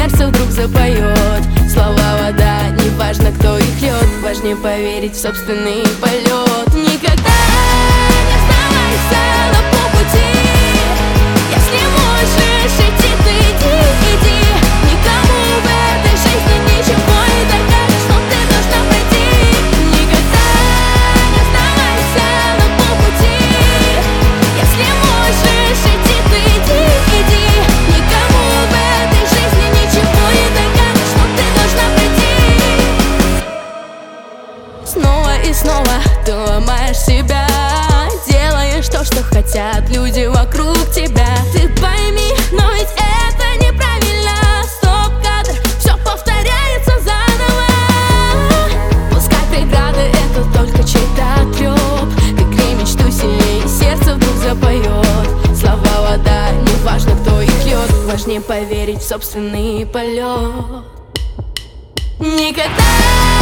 сердце вдруг запоет. Слова вода, не важно, кто их льет, важнее поверить в собственный полет. Никогда не оставайся на полпути. Если можешь идти, ты иди. Никому в этой жизни ничего не докажешь, но ты должна пройти. Никогда не оставайся на полпути. Если можешь идти, ты иди. Никому в этой жизни ничего не докажешь, но ты должна пройти. Снова и снова ты ломаешь себя, делаешь то, что хотят люди вокруг тебя. Ты пойми, но ведь это неправильно. Стоп-кадр, все повторяется заново. Пускай преграды это только чей-то трёп. Крикни мечту сильнее, сердце вдруг запоет. Слова вода, не важно, кто их льет, важнее поверить в собственный полет. Никогда